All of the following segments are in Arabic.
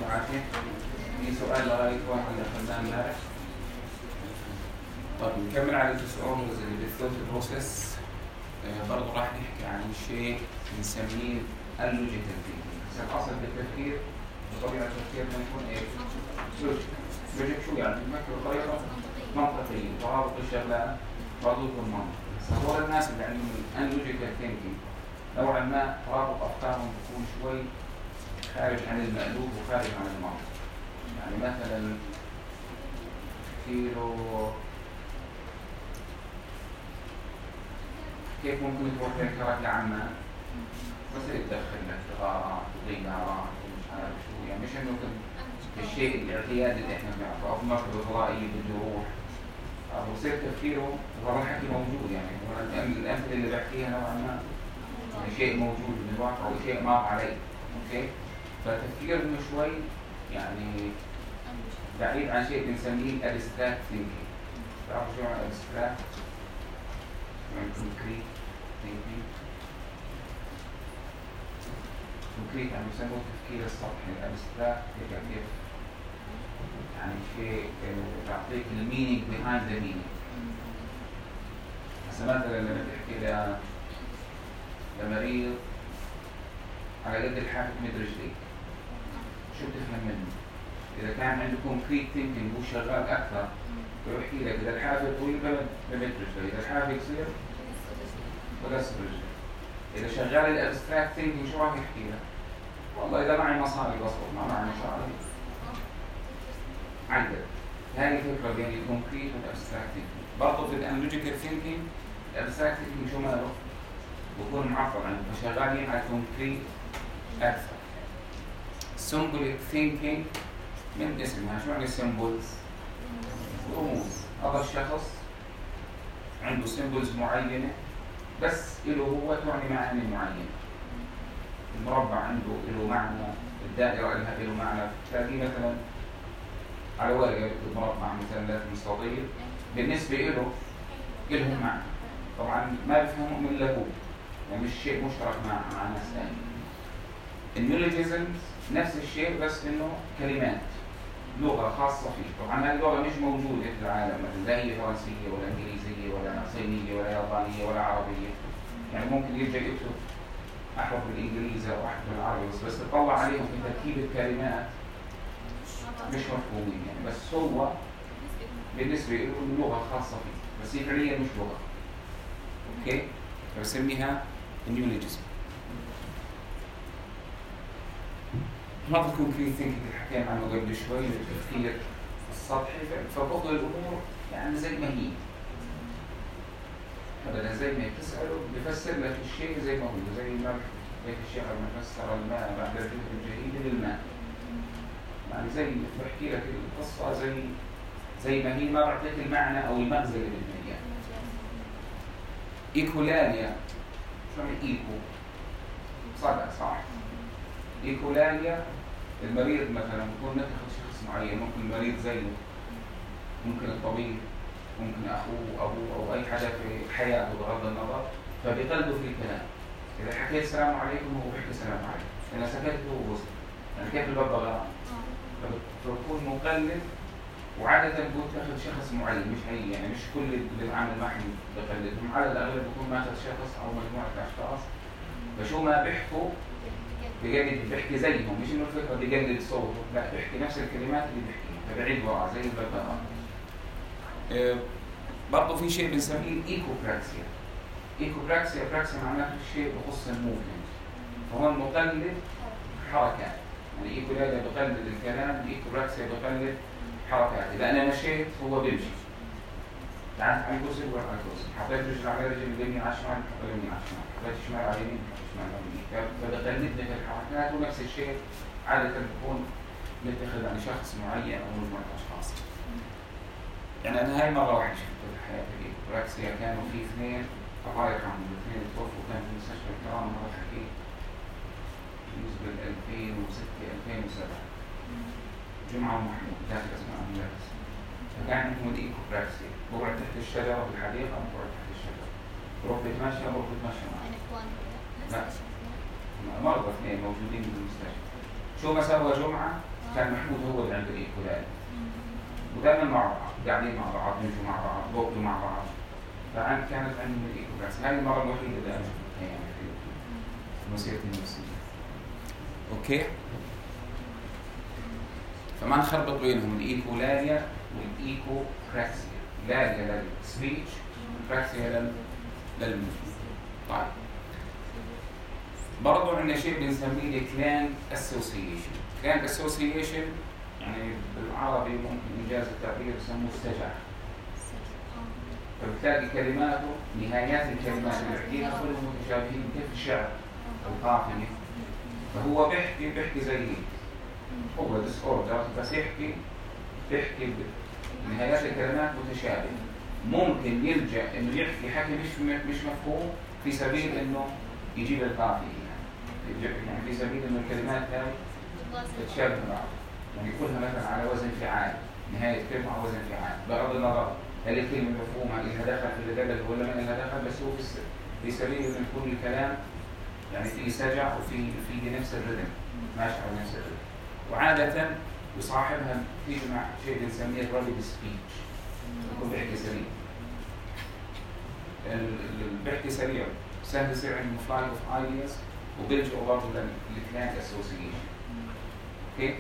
العافية. في سؤال لغاية واحد اللي أخذناه امبارح. طيب نكمل على الديسوردرز اللي بالثوت بروسيس. برضه راح نحكي عن شيء بنسميه اللوجيكال ثينكينج. الأصل بالتفكير بطبيعة التفكير بنكون إيه؟ لوجيك شو يعني؟ بنفكر بطريقة منطقية، ترابط الشغلات برضه يكون منطقي. بس هذول الناس اللي عندهم اللوجيكال ثينكينج نوعا ما ترابط أفكارهم بيكون شوي خارج عن المألوف وخارج عن المنطق. يعني مثلا تفكيره كيف ممكن تروح للكرة عامة بس تدخل لك غارات وغيارات ومش عارف شو، يعني مش انه الشيء الاعتيادي اللي احنا بنعرفه او مركبة فضائية بده يروح او يصير تفكيره طبعا الحكي موجود. يعني الامثله اللي بحكيها نوعا ما يعني شيء موجود من الواقع وشيء مر عليه. اوكي، فتفكيرنا شوي يعني بعيد عن شيء بنسميه الابستراكت ثينكينج. تعرفوا شو معنى الابستراكت؟ يعني كونكريت ثينكينج. كونكريت يعني يسموه التفكير السطحي. الابستراكت كيف يعني شيء تعطيك المينينج behind the meaning. هسه مثلا لما تحكي لمريض على قد الحافة مد رجليك شو بتفهم منه؟ إذا كان عنده كونكريت ثينكينج هو شغال أكثر بيحكي لك إذا الحافة طويل بمد رجليك، إذا الحافة قصير بقصر رجليك. إذا شغال الابستراكت ثينكينج شو راح يحكي لك؟ والله إذا معي مصاري بصرف، ما معي مصاري عدد. هاي الفكرة بين الكونكريت والابستراكت ثينكينج. برضه في الانالوجيكال ثينكينج الابستراكت ثينكينج شو ماله؟ بكون معطل عنه، فشغالين على الكونكريت أكثر. symbolic thinking من اسمها، شو يعني symbols؟ رموز. هذا الشخص عنده symbols معينة بس له هو تعني معاني معينة. المربع عنده له معنى، الدائرة لها له معنى. تلاقيه مثلا على ورقة يكتب مربع مثلا ذات مستطيل بالنسبة لهم معنى. طبعا ما بفهمهم إلا هو، يعني مش شيء مشترك مع ناس ثانيين. النيولوجيزمز نفس الشيء بس انه كلمات لغه خاصه فيه. طبعا هذه اللغه مش موجوده في العالم، لا هي فرنسيه ولا انجليزيه ولا صينيه ولا يابانيه ولا عربيه. يعني ممكن يرجع يكتب احرف بالانجليزي او احرف بالعربي بس تطلع عليهم في تركيب الكلمات مش مفهومين. يعني بس هو بالنسبه له لغه خاصه فيه بس هي فعليا مش لغه. اوكي، فبسميها النيولوجيزم. هذا الكونكريت ثينكينج اللي حكينا عنه قبل شوي، التفكير السطحي، فباخذ الامور يعني زي ما هي ابدا، زي ما هي بتساله بفسر لك الشيء زي ما هو، زي الملح بيت الشعر ما فسر الماء بعد الجهد الجديد للماء. يعني زي بحكي لك القصه زي ما هي، ما بعطيك المعنى او المغزى اللي بدنا اياه. ايكولاليا، شو يعني ايكو؟ صدق صح؟ ايكولاليا المريض مثلا بكون نتخذ شخص معين، ممكن المريض زيه، ممكن الطبيب، ممكن اخوه ابوه او اي حدا في حياته بغض النظر، فبيقلدوا في الكلام. اذا حكيت السلام عليكم هو بيحكي السلام عليكم، اذا سكت هو بوصل. يعني كيف الببغاء؟ فبكون مقلد، وعادة بكون تاخذ شخص معين مش هي، يعني مش كل اللي بيتعامل معهم بقلدهم، على الاغلب بكون ماخذ شخص او مجموعة اشخاص فشو ما بيحكوا بيحكي زيهم، مش انه الفكره بيقلد صوته، لا بيحكي نفس الكلمات اللي بيحكيها فبعيد وراه زي الببغاء. برضه في شيء بنسميه ايكوبراكسيا. براكسيا معناته شيء بخص الموفمنت، فهو المقلد حركات. يعني ايكولاليا بقلد الكلام، ايكوبراكسيا بقلد حركات. اذا انا مشيت هو بيمشي، قعدت على الكرسي بروح على الكرسي، حطيت رجل على رجل اليمين على الشمال حط اليمين على الشمال، حطيت شمال على اليمين حط شمال على اليمين. فبقلدنا في الحركات، ونفس الشيء عادة بكون متخذ عن شخص معين او مجموعة اشخاص. يعني انا هاي مرة واحدة شفت في حياتي الايكوبراكسيا. كانوا في اثنين الله يرحمهم، الاثنين توفوا، كان في مستشفى الكرام. هذا حكي يجوز بال 2006 2007 جمعة ومحمود، ذاك اسمه مدرس. فكان عندهم الايكوبراكسيا، بقعد تحت الشجرة في الحديقة، بقعد تحت الشجرة، بروح بتمشى معه. لا، مرضى اثنين موجودين بالمستشفى. شو ما سوى جمعة كان محمود هو اللي عنده الايكولاريا، ودائما مع بعض قاعدين مع بعض، نمشوا مع بعض، بوقتوا مع بعض، كانت عندهم الايكولاريا. هذه المره الوحيده اللي انا شفتها يعني في مسيرتي النفسيه. اوكي، فما نخربط بينهم الايكولاريا والايكوبراكسيا. لاريا للسبيتش، براكسيا للموفمنت. طيب برضو عندنا شيء بنسميه الكلان اسوسيشن. كلان اسوسيشن يعني بالعربي ممكن انجاز التعبير يسموه السجع. فبتلاقي كلماته، نهايات الكلمات اللي بيحكيها كلهم متشابهين كيف الشعر القافية. فهو بيحكي زي هو ديس اوردر، بس بيحكي نهايات الكلمات متشابهة. ممكن يلجأ انه يحكي حكي مش مفهوم في سبيل انه يجيب القافية، يعني في سبيل انه الكلمات هاي تتشابه بعض، يعني كلها مثلا على وزن فعال، نهاية كلمة على وزن فعال، بغض النظر هل الكلمة مفهومة لها دخل في اللي قبل ولا ما لها دخل، بس هو في سبيل انه يكون الكلام يعني في سجع وفي نفس الرتم، ماشي على نفس الرتم. وعادة يصاحبها تيجي مع شيء بنسميه رابيد سبيتش، يكون بيحكي سريع. بيحكي سريع سهل يصير عنده فلايت اوف ايدياز، وبيلجأوا برضه للكلان اسوسيشن. اوكي؟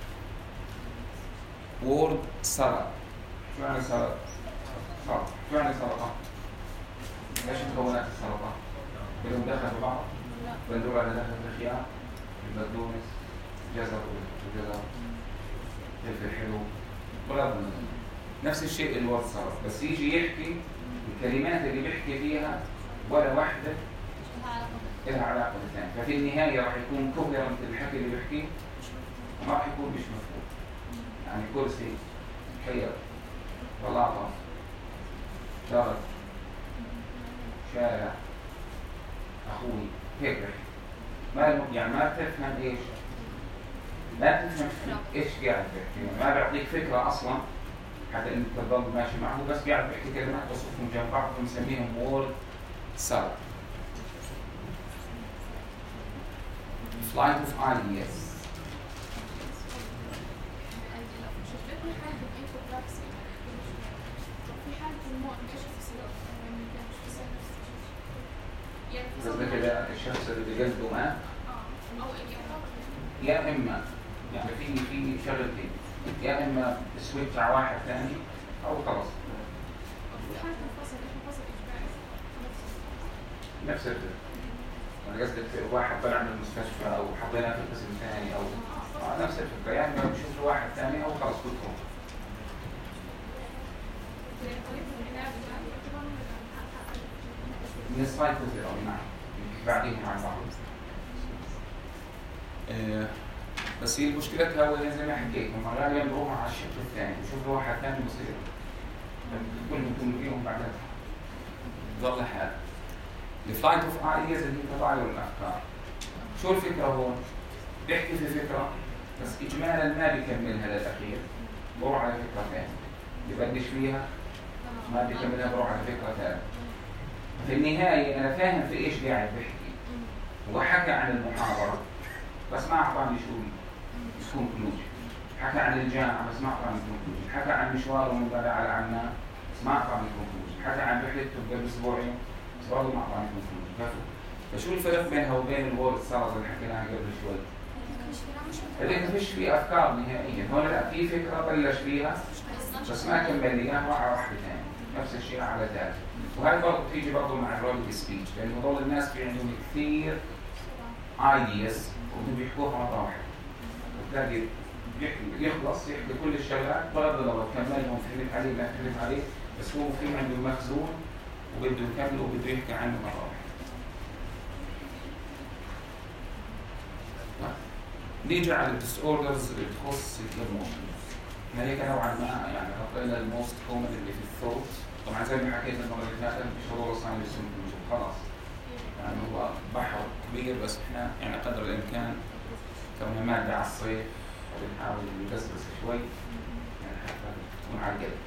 وورد سلطة. شو يعني سلطة؟ شو يعني سلطة؟ ايش مكونات السلطة؟ بدهم دخل ببعض؟ بندور على دخل الخيار، البقدونس، جزر وجزر، فلفل حلو، بغض النظر. نفس الشيء الورد سلطة، بس يجي يحكي الكلمات اللي بيحكي فيها ولا واحدة لها علاقة بالثانية، ففي النهاية راح يكون كوهرنت الحكي اللي بيحكيه، وما راح يكون مش مفهوم. يعني كرسي، خير، بلاطة، درج، شارع، أخوي، هيك بحكي. يعني ما بتفهم إيش، لا تفهم إيش قاعد بيحكي، ما بيعطيك فكرة أصلا حتى إنك تضل ماشي معه، بس قاعد بيحكي كلمات بصفهم جنب بعض ونسميهم وورد سلطة. flight of ideas. قصدك كده الشخص اللي بجلده مات؟ يا إما يعني في شغلتين، يا إما سويتش على واحد ثاني أو خلاص. نفس الفكرة. أنا قصدك واحد طلع من المستشفى أو حطيناه في القسم الثاني أو نفس الفكرة، يعني بنشوف له واحد ثاني أو خلاص كلهم. من السايكوثيرابي نعم، بعدين مع بعض. بس هي مشكلتها هو زي ما حكيت، هم غالبا بيروحوا على الشق الثاني، بشوف له واحد ثاني بصير كلهم يكونوا فيهم بعدها ظل حال. الفلايت اوف ايدياز اللي هي تبادل الافكار. شو الفكره هون؟ بيحكي في فكره بس اجمالا ما بيكملها للاخير، بروح على فكره ثانيه، ببدش فيها ما بيكملها، بروح على فكره ثانيه. في النهايه انا فاهم في ايش قاعد بيحكي، هو حكى عن المحاضره بس ما اعطاني شو كونكلوجن، حكى عن الجامعه بس ما اعطاني كونكلوجن، حكى عن مشواره من بلد على عمان بس ما اعطاني كونكلوجن، حكى عن رحلته قبل اسبوعين بس برضه ما اعطاني كونكلوجن. فشو الفرق بينها وبين الوورد سلطة اللي حكينا عنها قبل شوي؟ اللي ما فيش فيه افكار نهائيا، هون لا في فكره بلش فيها بس ما كمل لي اياها، راح واحده ثانيه، نفس الشيء على ذلك. وهي برضه بتيجي برضه مع الرابيد سبيتش، لانه هذول الناس في عندهم كثير ايدياز وبدهم يحكوها مره واحده، بتلاقي يخلص يحكي كل الشغلات بغض النظر كملهم فهمت عليه لا فهمت عليه، بس هو في عنده مخزون وبده يكمل وبده يحكي عنه مره واحده. نيجي على الديس اوردرز اللي تخص الايموشنز. احنا هيك نوعا ما يعني حطينا الموست كومن اللي في الثوت، طبعا زي ما حكيت المره اللي فاتت مش هو صار يسمى خلاص، يعني هو بحر كبير بس احنا يعني قدر الامكان كونها ماده على الصيف بنحاول نبسبس شوي يعني حتى تكون على القلب.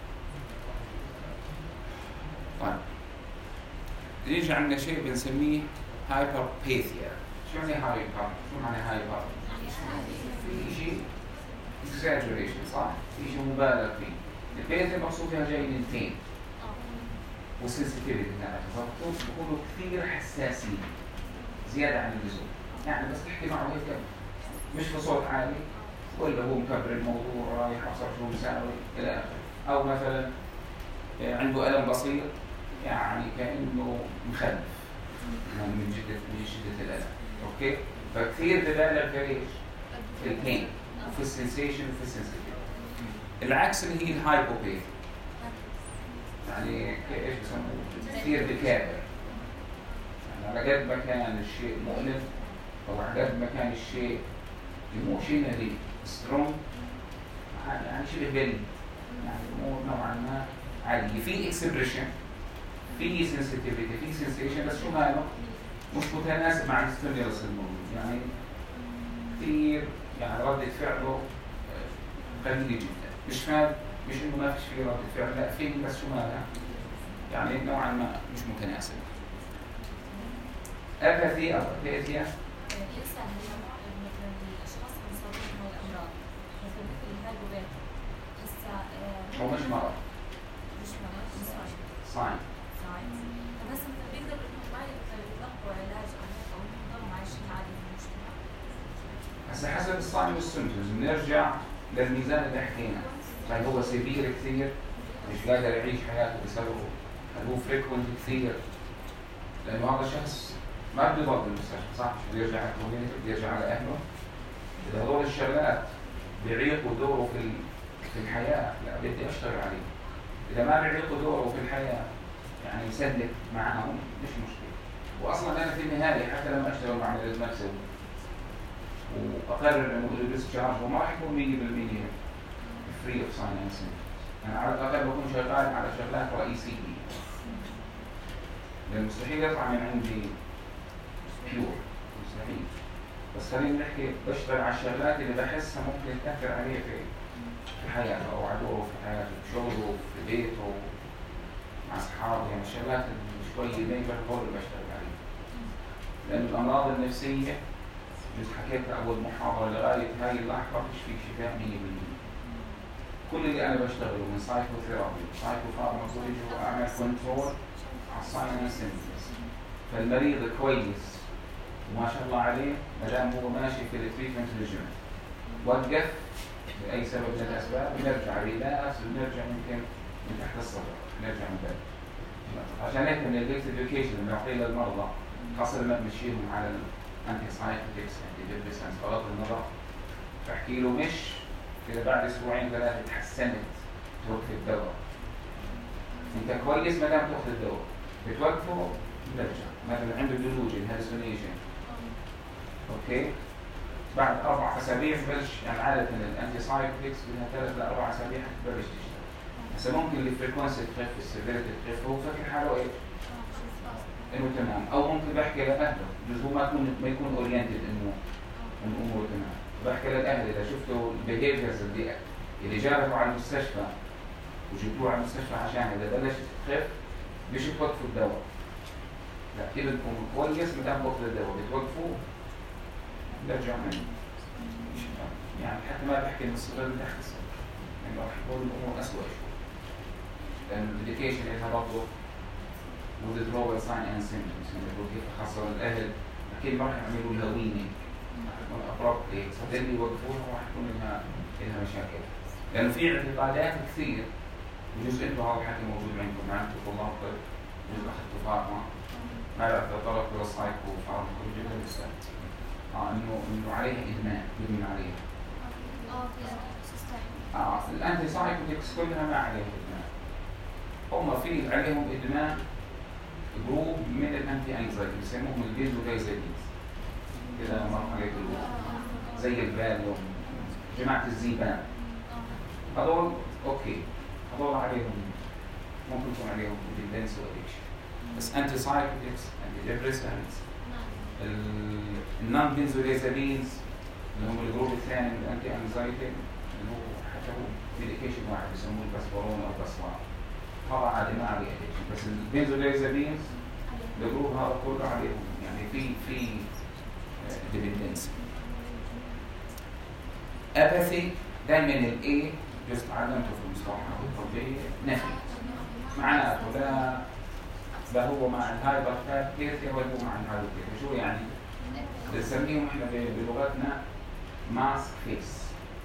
طيب نيجي عندنا شيء بنسميه هايبرباثيا. شو يعني هايبر؟ شو معنى هايبر؟ في شيء exaggeration صح؟ في شيء مبالغ فيه. البيت المقصود فيها جاي من فين؟ والسنسيتيفيتي تاعتها بكونوا كثير حساسين زيادة عن اللزوم. يعني بس تحكي معه هيك مش بصوت عالي ولا هو مكبر الموضوع رايح أبصر شو مساوي إلى آخره. أو مثلا عنده ألم بسيط يعني كأنه مخلف من شدة الألم. أوكي؟ فكثير ببالغ في إيش؟ في البين وفي السنسيشن وفي السنسيتيفيتي. العكس اللي هي الهايبوبيثي يعني ايش بسموه؟ كثير بكابر. يعني على قد ما كان الشيء مؤلم او على قد ما كان الشيء ايموشنالي سترونج يعني شبه بلد، يعني الامور نوعا ما عاديه، في اكسبريشن، في سنسيتيفيتي، في سنسيشن، بس شو ماله؟ مش متناسب مع الستيمولس الموجود. يعني كثير يعني ردة فعله قليلة جدا. مش انه ما فيش فيه ردة فعل، لا فيه، بس شو مالها؟ يعني نوعا ما مش متناسب. أباثي أو أباثيا الإنسان مثلا الأشخاص المصابين بالأمراض مثل الهايبوبيث هسه هو مش مرض، ساين بس مثلا بيقدر إنه ما يتلقوا علاج أو يضلوا عايشين عادي في المجتمع. هسه حسب الصايم والسيمتومز بنرجع للميزان اللي حكينا. هل هو سيفير كثير مش قادر يعيش حياته بسببه؟ هل هو فريكونت كثير؟ لأنه هذا الشخص ما بده يضل بالمستشفى صح؟ مش بده يرجع على الكوميونتي، بده يرجع على أهله. إذا هذول الشغلات بيعيقوا دوره في الحياة، لا بدي أشتغل عليه. إذا ما بيعيقوا دوره في الحياة يعني يسلك معهم مش مشكلة. وأصلا أنا في النهاية حتى لما أشتغل مع مريض نفسي وأقرر إنه له ديسشارج وما راح يكون 100% فري أوف ساين. أنا على الأقل بكون شغال على شغلات رئيسية. لأن مستحيل يطلع من عندي بيور، مستحيل. بس خلينا نحكي بشتغل على الشغلات اللي بحسها ممكن تأثر عليه في حياته أو على دوره في حياته، في شغله، في بيته، مع أصحابه. يعني الشغلات اللي شوية ميجر هو اللي بشتغل عليه. لأن الأمراض النفسية مثل حكيتها أول محاضرة لغاية هاي اللحظة مش في شفاء 100%. كل اللي أنا بشتغله من سايكوثيرابي سايكوفارماكولوجي هو أعمل كنترول على الساينس سيمبتومز. فالمريض كويس وما شاء الله عليه ما دام هو ماشي في التريتمنت ريجيم، وقف لأي سبب من الأسباب بنرجع ريلاكس وبنرجع ممكن من تحت الصدر نرجع من بعد. عشان هيك من الإديوكيشن اللي بنعطيه للمرضى خاصة لما بنمشيهم على الأنتي سايكوتكس أنتي ديبريسنس بغض النظر، بحكي له مش إذا بعد أسبوعين ثلاثة تحسنت توقف الدواء. أنت كويس ما دام تأخذ الدواء، بتوقفه بنرجع. مثلا عنده ديلوجن هالوسينيشن، أوكي، بعد 4 أسابيع ببلش. يعني عادة الأنتي سايكوتكس بدها 3 ل 4 أسابيع حتبلش تشتغل. هسه ممكن الفريكونسي تخف، السيفيريتي تخف، هو فكر حاله إيه؟ إنه تمام. أو ممكن بحكي لأهله جزء ما يكون أورينتد إنه الأمور تمام. بحكي للأهل إذا شفتوا البيهيفيرز اللي جابته على المستشفى وجبتوه على المستشفى عشان إذا بلشت تخف مش توقفوا الدواء، لا ابنكم كويس ما دام بوقف الدواء بتوقفوه برجع منه. يعني حتى ما بحكي إن الصغير تحت الصغير، يعني راح يكون الأمور أسوأ شوي. لأن الإديوكيشن إلها برضه withdrawal sign and symptoms. يعني كيف خاصة الأهل أكيد ما راح يعملوا لها وينينج، راح يكون أبروب ليكس اللي يوقفوها وراح يكون لها مشاكل. لأنه في اعتقادات كثير، وجزء انتم هذا الحكي موجود عندكم معناته طلاب طب، جزء اخذتوا فارما، ما بعرف طلبت للسايكو فارماكولوجي لسه انه عليها ادمان، يدمن عليها. الانتي سايكوتكس كلها ما عليها ادمان. هم في عليهم ادمان جروب من الانتي انكزايتي بيسموهم البيزودايزابينز. كده مرحله الجروب زي الفاليوم، جماعه الزيبان، هذول اوكي، هذول عليهم ممكن يكون عليهم ديبندنس وادكشن. بس انتي سايكوتكس، انتي ديبريسنتس، النون بنزودازابينز اللي هم الجروب الثاني من الانتي انكزايتي اللي هو حتى هو ميديكيشن واحد بيسموه الباسبورون او باسوار، هذا عادي ما عليه ادكشن. بس البنزودازابينز الجروب هذا كله عليهم يعني في ديبندنس. اباثي دائما الاي جزء تعلمته في المصطلحات الطبيه نفي، معناته لا هو مع الهايبر كارتيريا ولا هو مع الهايبر كارتيريا. شو يعني؟ بنسميهم احنا بلغتنا ماسك فيس،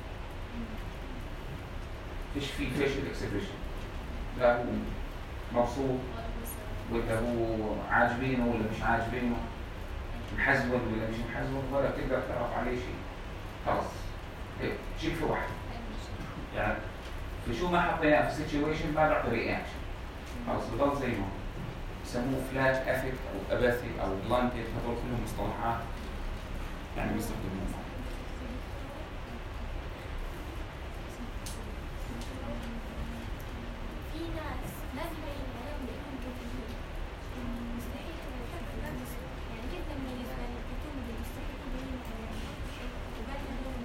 فيش في فيشل اكسبريشن، لا هو مبسوط ولا هو عاجبينه ولا مش عاجبينه، محزون ولا مش محزون، ولا بتقدر تعرف عليه شيء. خلص هيك شيء في واحد يعني في شو ما حطيناه في سيتويشن ما بيعطي رياكشن، خلص بضل زي ما هو. يسموه فلات افكت او اباثي او بلانكت، هذول كلهم مصطلحات يعني بيستخدموها. في ناس لازم يبين عليهم انهم كتير، مستحيل انه يحب الناس، يعني كيف نميز بين الكتوم اللي مستحيل يبين عليهم وبين هذول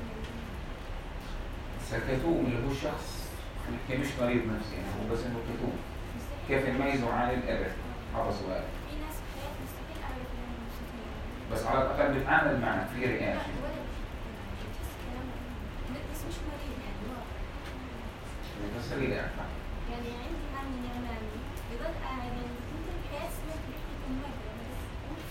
الكتوم اللي هو شخص مش مريض نفسي يعني هو بس انه كتوم، كيف نميزه عن الابد؟ هذا سؤال. في ناس في حياتي مستحيل اعرف انهم مستحيل، بس على الاقل بيتعامل معنا في رياكشن. بس مش مريض يعني واضح. بس خليني افهم. يعني عندي عمي يمامي بضل قاعد يعني ممكن بحياة سمعت بيحكي مرة بس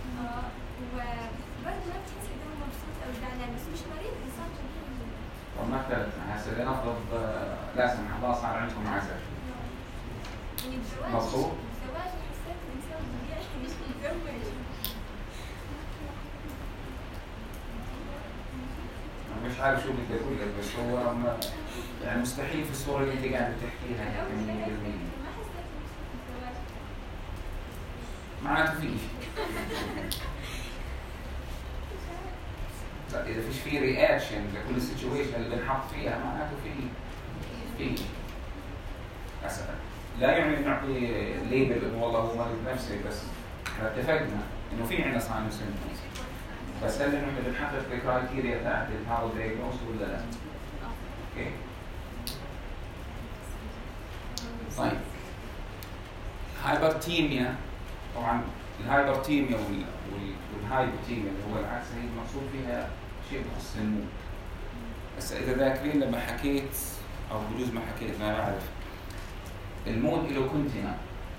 وبرضه ما بتحس انه هو مبسوط او زعلان، بس مش مريض، انسان طبيعي. طب مثلا هسه لنفرض لا سمح الله صار عندكم عزل، يعني بزواج مبسوط؟ بزواج حسيت انسان طبيعي مش متزوج. مش عارف شو بدي اقول لك، بس هو يعني مستحيل في الصوره اللي انت قاعد بتحكيها أنا يعني 100%. ما حسيت مبسوط بالزواج. معناته في شيء. لا اذا فيش في رياكشن لكل سيتويشن اللي بنحط فيها معناته في مثلا لا يعني نعطي ليبل انه والله هو مريض نفسي، بس احنا اتفقنا انه في عندنا ساين سيمبتومز، بس هل نحن بنحقق الكرايتيريا تاعت الهارو دايجنوز ولا لا؟ اوكي. طيب هايبرتيميا، طبعا الهايبرتيميا والهايبوتيميا اللي هو العكس هي المقصود فيها شيء بخص المود. بس اذا ذاكرين لما حكيت او بجوز ما حكيت ما بعرف، المود له كونتينا،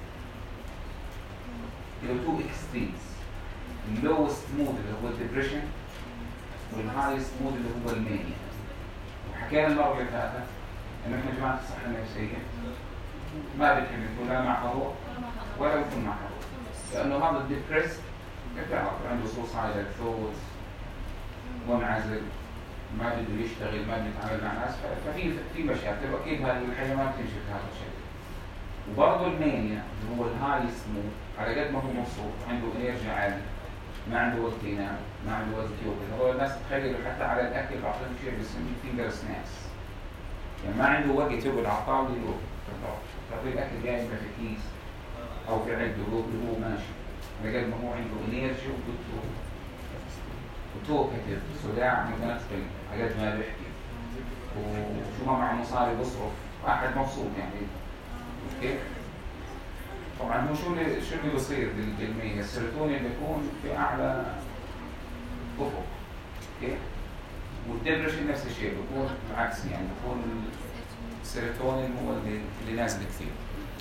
له تو اكستريمز، اللوست مود اللي هو الديبريشن والهايست مود اللي هو المانيا. وحكينا المره اللي فاتت انه احنا جماعه الصحه النفسيه ما بنحب نكون لا مع حضور ولا نكون مع حضور، لانه هذا الديبريس بتعرف عنده سوسايدال ثوتس، منعزل، ما بده يشتغل، ما بده يتعامل مع ناس، ففي مشاكل، واكيد هذه الحياه ما بتمشي بهذا الشكل. وبرضه المانيا اللي هو الهايست مود، على قد ما هو مبسوط عنده انرجي عالي، ما عنده وقت ينام، ما عنده وقت ياكل. هو الناس تخيلوا حتى على الاكل بعطيهم شيء بسميه فينجر سناكس، يعني ما عنده وقت يقعد على الطاوله ياكل، تعطيه الاكل جاي في كيس او في علبه وهو ماشي، على قد ما هو عنده انرجي وتوكتيف، صداع متنقل على قد ما بيحكي، وشو ما معه مصاري بصرف، واحد مبسوط يعني. اوكي. طبعا هو شو اللي بيصير بالمية؟ السيروتونين بيكون في اعلى افق. اوكي. والدبريشن نفس الشيء بيكون العكس، يعني بيكون السيروتونين هو اللي نازل كثير.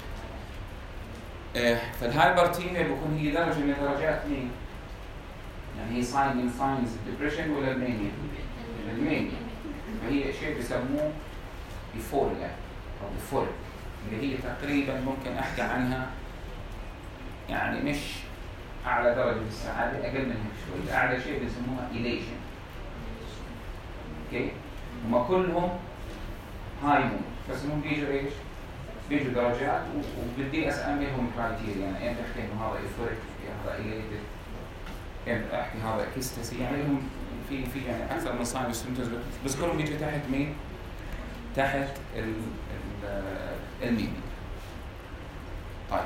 فالهايبرتيميا بيكون هي درجه من درجات مين؟ يعني هي ساين من ساينز الدبريشن ولا المانيا؟ المانيا. فهي شيء بيسموه ايفوريا او ايفوريك، اللي هي تقريبا ممكن احكي عنها يعني مش اعلى درجه السعاده، اقل من هيك شوي، اعلى شيء بيسموها إيليشن. اوكي. هم كلهم هاي مود، بس انهم بيجوا ايش؟ بيجوا درجات، وبدي اسميهم كرايتيريا، يعني امتى احكي انه هذا ايفوريك، هذا إيليتد، امتى احكي هذا اكستاسي، يعني لهم في يعني اكثر من ساين وسيمبتومز، بس كلهم بيجوا تحت مين؟ تحت الميمي. طيب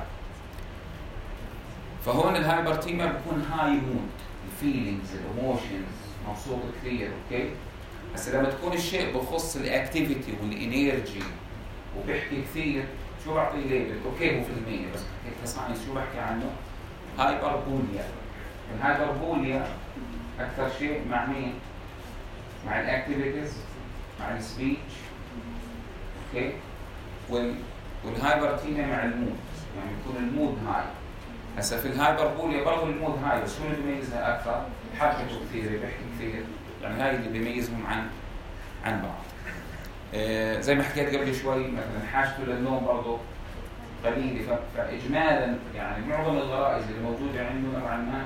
فهون الهايبرتيميا بيكون هاي مود، الفيلينجز، الايموشنز، مبسوط كثير. اوكي. بس لما تكون الشيء بخص الاكتيفيتي والانرجي وبيحكي كثير، شو بعطيه ليبل؟ اوكي هو في المية، بس كساينس شو بحكي عنه؟ هايبربوليا. الهايبربوليا اكثر شيء مع مين؟ مع الاكتيفيتيز مع السبيتش، اوكي، والهايبرتيميا مع المود، يعني يكون المود هاي. هسه في الهايبربوليا برضه المود هاي، بس شو اللي بيميزها اكثر؟ حركته كثيره، بيحكي كثير، يعني هاي اللي بيميزهم عن بعض. زي ما حكيت قبل شوي مثلا حاجته للنوم برضه قليله، فاجمالا يعني معظم الغرائز اللي موجوده عنده نوعا ما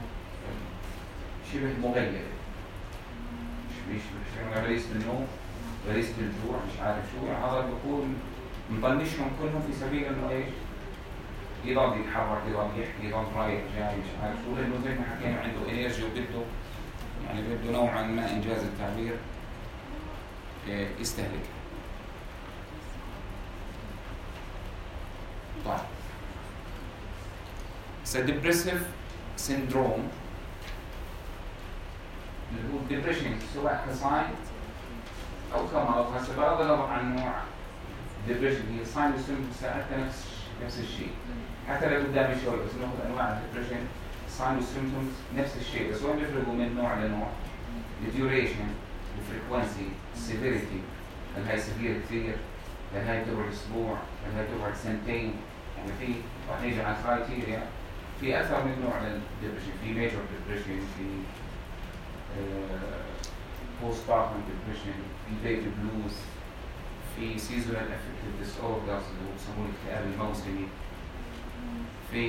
شبه مغيبه، مش غريزه النوم، غريزه الجوع، مش عارف شو، يعني هذا بيكون مطنشهم كلهم في سبيل انه ايش؟ يضل يتحرك، يضل يحكي، يضل رايح جاي، مش عارف شو، لانه زي ما حكينا عنده انرجي وبده يعني بده نوعا ما انجاز التعبير يستهلكها. طيب depressive syndrome اللي هو الدبريشن سواء كساين او كمرض، هسه بغض النظر عن نوع الدبريشن هي ساين وسيمبتوم ساعتها نفس الشيء، حتى لو قدامي شوي بس ناخذ انواع الدبريشن ساين وسيمبتومز نفس الشيء، بس وين بيفرقوا من نوع لنوع؟ الديوريشن، الفريكونسي، السيفيريتي، هل هي سيفير كثير؟ هل هي تقعد اسبوع؟ هل هي تقعد سنتين؟ يعني في راح نيجي على الكرايتيريا، في اكثر من نوع للدبريشن، في ميجور ديبريشن، في بوست بارتم ديبريشن، في بيبي بلوز، في سيزونال افكتيف ديس اوردرز اللي هو بسموه الاكتئاب الموسمي، في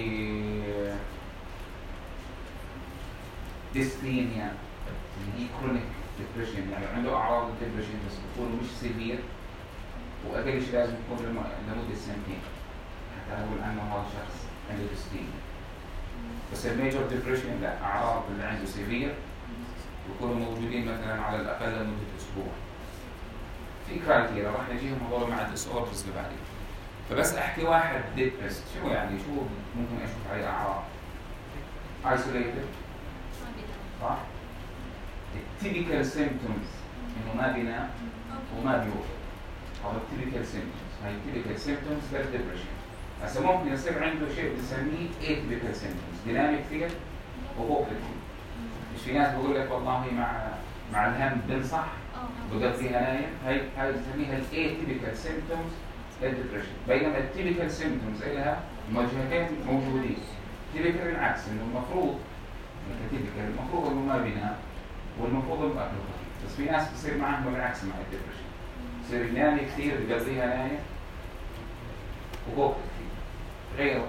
ديسثينيا اللي هي كرونيك ديبريشن، يعني عنده اعراض الديبريشن بس بيكونوا مش سيفير، واقل شيء لازم يكون لمده سنتين حتى اقول عنه هذا الشخص عنده ديسثينيا. بس الميجور ديبريشن لا، اعراض اللي عنده سيفير بيكونوا موجودين مثلا على الاقل لمده اسبوع. في كرايتيريا راح نجيهم هذول مع الديس اوردرز اللي بعدين. فبس احكي واحد ديبرست شو يعني، شو ممكن اشوف عليه اعراض؟ ايسوليتد صح؟ التيبيكال سيمبتومز انه ما بينام وما بيوقف، هذا التيبيكال سيمبتومز، هاي التيبيكال سيمبتومز للدبريشن. هسه ممكن يصير عنده شيء بنسميه اتيبيكال سيمبتومز، بينام كثير وبوقف كثير. مش في ناس بقول لك والله مع الهم بنصح بقضيها نايم، هاي بنسميها الاتيبيكال سيمبتومز للدبريشن. بينما التيبيكال سيمبتومز لها وجهتين موجودين. تيبيكال بالعكس انه المفروض التيبيكال المفروض انه ما بينام والمفروض انه اكله خفيف، بس في ناس بصير معهم بالعكس مع الدبريشن، بصير ينام كثير بقضيها نايم وبوقف كثير. غيره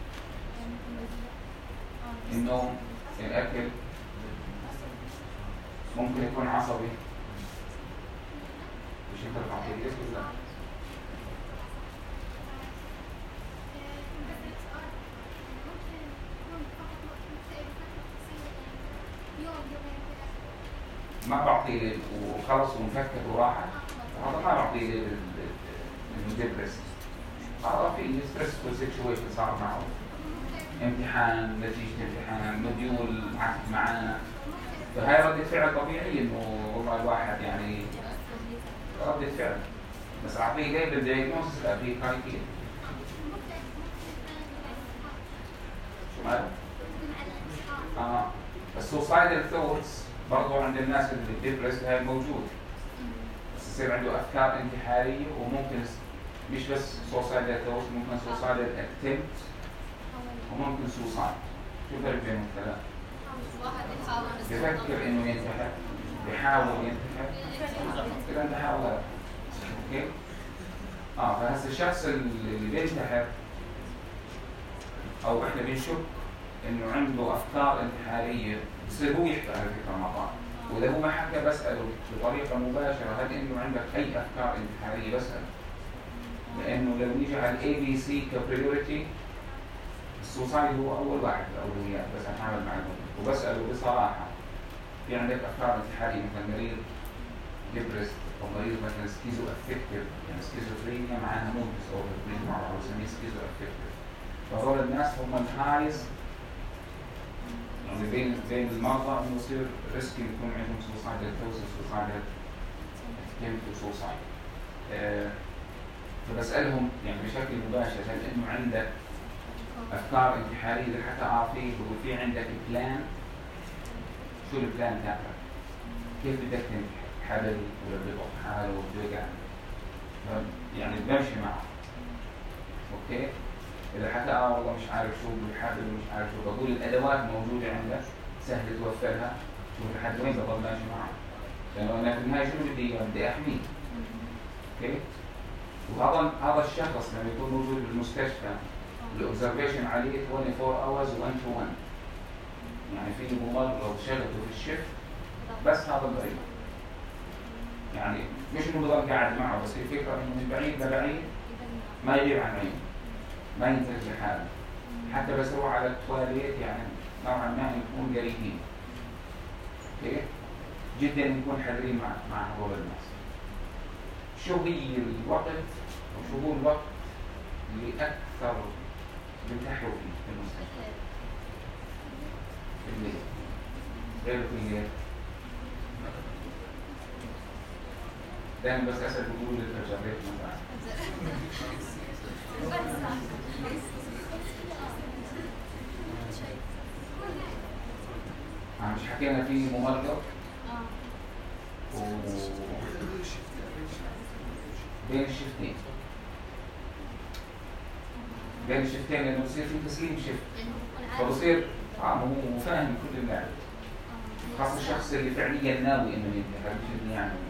النوم، الاكل، ممكن يكون عصبي. مش انت بتعطيه اسم ولا لا؟ ما بعطيه وخلص ومفكك وراحت، هذا ما بعطيه المدبرس. هذا في ستريسفول سيتويشن صار معه، امتحان، نتيجة امتحان، مديول عكس معانا، فهي ردة فعل طبيعية انه والله الواحد يعني ردة فعل، بس اعطيه ليبل دايجنوستس، اعطيه كرايتيريا. شو ماله؟ السوسايدال ثوتس برضه عند الناس اللي بتدرس هاي موجود، بس يصير عنده افكار انتحاريه، وممكن مش بس سوسايدال ثوتس، ممكن سوسايدال اكتمت وممكن سوسايد. شو الفرق بين الثلاث؟ بفكر انه ينتحر، بحاول ينتحر، كده انتحار. اوكي؟ فهسه الشخص اللي بينتحر او احنا بنشك انه عنده افكار انتحاريه، بصير هو يحكي على فكره مرات، واذا هو ما حكى بساله بطريقه مباشره هل انه عندك اي افكار انتحاريه، بساله. لانه لو نيجي على الاي بي سي كبريورتي، السوسايد هو اول واحد الاولويات، بس اتعامل مع الموضوع وبساله بصراحه في عندك افكار انتحاريه، مثلا مريض ديبرست او مريض مثلا سكيزو افكتيف، يعني سكيزوفرينيا معاها مود ديس اوردر مع بعض بنسميه سكيزو افكتيف. فهذول الناس هم الهايست يعني بين المرضى انه يصير ريسك يكون عندهم سوسايدال توسس، سوسايدال اتمت وسوسايد. فبسالهم يعني بشكل مباشر هل انه عندك افكار انتحاريه، حتى اعطيه بقول في عندك بلان، شو البلان تاعك؟ كيف بدك تنتحر؟ حبل ولا بيطق حاله وبيوجع، يعني بمشي معه. اوكي؟ اذا حكى والله مش عارف شو بالحبل ومش عارف شو، بقول الادوات موجوده عندك سهل توفرها، شوف لحد وين بضل ماشي معه، لانه انا في النهايه شنو بدي احميه. اوكي؟ وهذا الشخص لما يكون موجود بالمستشفى الاوبزرفيشن عليه 24 hours 1 to 1، يعني في ممرض شغلته في الشفت بس هذا المريض، يعني مش انه بضل قاعد معه، بس الفكره انه من بعيد لبعيد ما يغيب عن عينه، ما ينتج لحاله، حتى بس يروح على التواليت يعني نوعا ما نكون قريبين. اوكي؟ جدا نكون حذرين مع هذول الناس. شو هي الوقت او شو هو الوقت اللي اكثر بنتحروا فيه في المستشفى؟ في الليل. غير في الليل دائما بس اسال بقول الفجر ليش ما بعرف. مش حكينا في ممرض بين الشفتين لانه بصير في تسليم شفت، فبصير هو فاهم كل اللعب، خاصة الشخص اللي فعليا ناوي انه ينتحر، مش انه يعني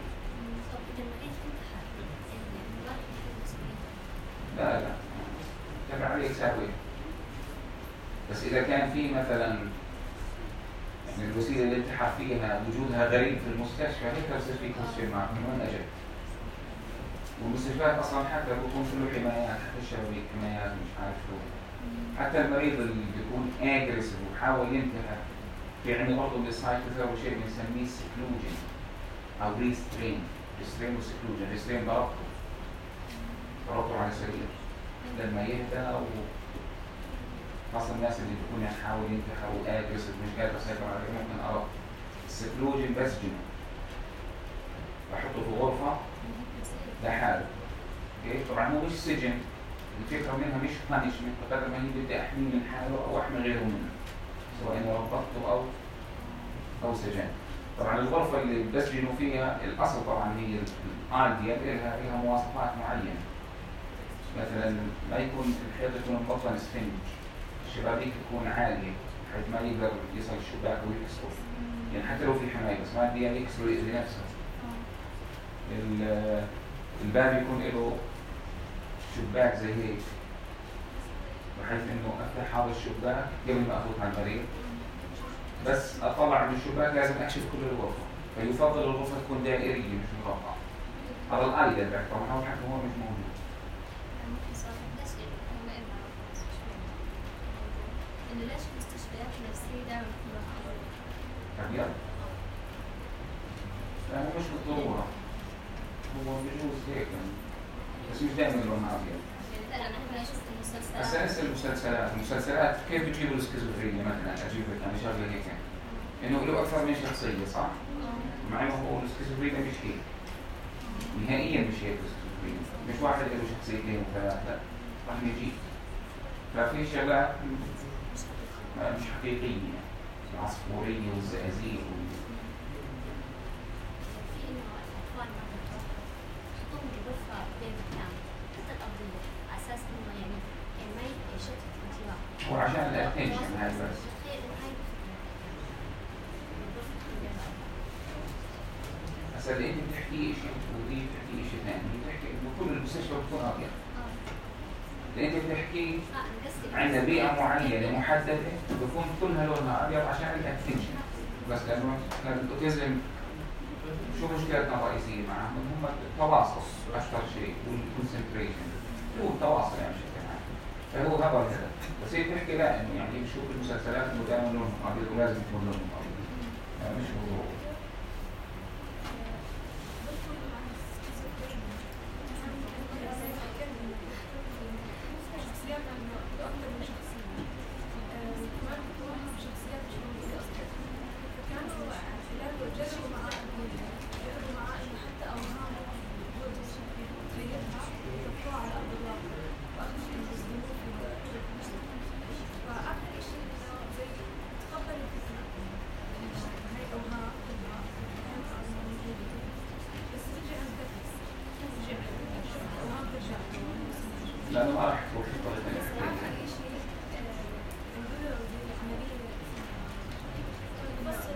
لا تبع عليك ساوي. بس اذا كان في مثلا يعني الوسيله اللي انتحر فيها وجودها غريب في المستشفى، هيك بصير في كويستشن مارك من وين اجت. والمستشفيات اصلا حتى بكون له حمايات، حتى الشبابيك حمايات مش عارف شو، حتى المريض اللي بيكون اجريسيف وحاول ينتحر في عندنا برضه بالسايكوثيرابي شيء بنسميه سكلوجن او ريسترين وسكلوجن. ريسترين بربطه على سرير لما يهدى، خاصة الناس اللي بيكون يحاول ينتحر واجريسيف مش قادر يسيطر عليه ممكن أرق. السكلوجن بسجنه، بحطه في غرفة لحاله. اوكي؟ طبعا هو مش سجن، الفكرة منها مش بانشمنت بقدر ما هي بدي احميه من حاله او احمي غيره منه، سواء اني ربطته او سجن. طبعا الغرفة اللي بسجنوا فيها الاصل طبعا هي الايديال لها مواصفات معينة، مثلا ما يكون الحيط يكون مبطن سفنج، الشبابيك تكون عالية بحيث ما يقدر يصل الشباك ويكسره، يعني حتى لو في حماية بس ما بدي يكسره يأذي نفسه. الباب يكون له شباك زي هيك بحيث انه افتح هذا الشباك قبل ما افوت على المريض، بس اطلع من الشباك لازم اكشف كل الغرفة، فيفضل الغرفة تكون دائرية مش مربعة. هذا الايديال بعد، طبعا هو الحكي هو مش موجود. إنه ليش المستشفيات النفسية دائما كلها أبيض؟ لا مش بالضرورة، هو بيجوز هيك بس مش دائما لونها أبيض. يعني أنا شفت المسلسلات. أساس المسلسلات كيف بتجيبوا السكيزوفرينيا مثلا؟ أجيب لك يعني شغلة هيك إنه له أكثر من شخصية صح؟ مع إنه هو السكيزوفرينيا مش هيك نهائيا، مش هيك السكيزوفرينيا، مش واحد له شخصيتين وثلاث، لا راح يجي. ففي شغلات مش حقيقية، العصفورية والزقازيق في إنه الأطفال مثلا يحطوهم بغرفة بين مكان حتى الأرضية على أساس إنه يعني ما يشتت الانتباه. هو عشان الاتنشن هاي بس. هسا اللي انت بتحكيه شيء ودي بتحكي شيء ثاني، بتحكي انه كل المستشفى بتكون ابيض. اللي انت بتحكيه عندنا بيئة معينة محددة بكون كلها لونها ابيض عشان الاتنشن بس، لانه الاوتيزم شو مشكلتنا الرئيسية معهم؟ هم التواصل اكثر شيء والكونسنتريشن، هو التواصل يعني بشكل عام، فهو هذا الهدف. بس هي بتحكي لا انه يعني بشوف المسلسلات انه دائما لونهم ابيض ولازم يكون لونهم ابيض، يعني مش موضوع.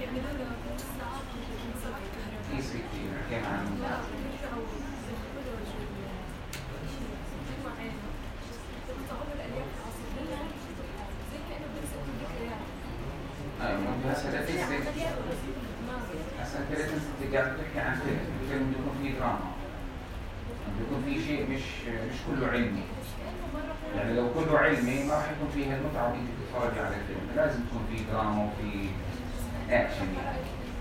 اي سي تي حكينا عنه. هسه كده انت قاعد تحكي عن فيلم بده يكون فيه دراما، بده يكون فيه شيء مش كله علمي. يعني لو كله علمي ما راح يكون فيه المتعه وانت تتفرجي على الفيلم، لازم يكون فيه دراما وفيه اكشن يعني.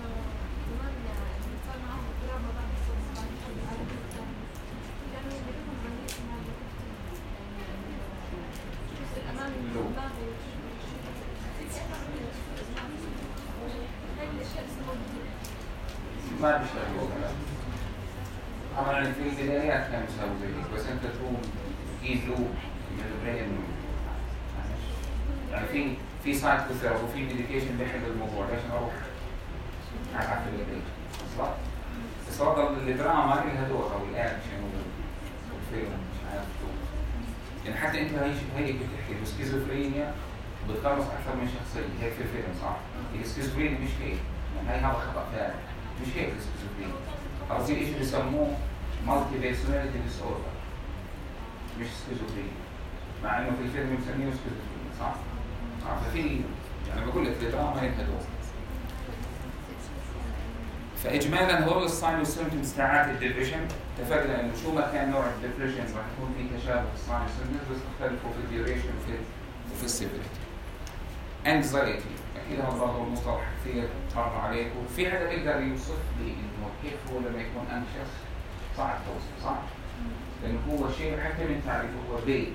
ما بيشتغلوا طبعا في البدايات كانوا يسووا زي هيك، بس انت تقوم تجيب لوب من البرين يعني في سايكوثيرابي وفي ميديكيشن بيحل الموضوع. ليش اروح على البيت؟ صح؟ بس افضل الدراما لها دور او الاكشن والفيلم مش عارف شو. يعني حتى انت هيك بتحكي بسكيزوفرينيا بتخلص اكثر من شخصيه هيك في الفيلم صح؟ السكيزوفرينيا مش هيك، يعني هي هذا خطا فعلا مش هيك. السكيزوفرينيا قصدي ايش بيسموه مالتي بيرسوناليتي ديس اوردر مش سكيزوفرينيا، مع انه في الفيلم بسميه سكيزوفرينيا صح؟ ففي يعني بقول لك الدراما هي هدول. فاجمالا هول الساين والسيمبتومز تاعت الديبريشن اتفقنا انه شو ما كان نوع الديبريشن راح يكون في تشابه في الساين والسيمبتومز بس تختلفوا في الديوريشن وفي السيفيريتي. انكزايتي اكيد هذا برضه مصطلح كثير مر عليكم. في حدا بيقدر يوصف لي انه كيف هو لما يكون انكشس؟ صعب توصف صح؟ لانه هو شيء حتى من تعريفه هو فيج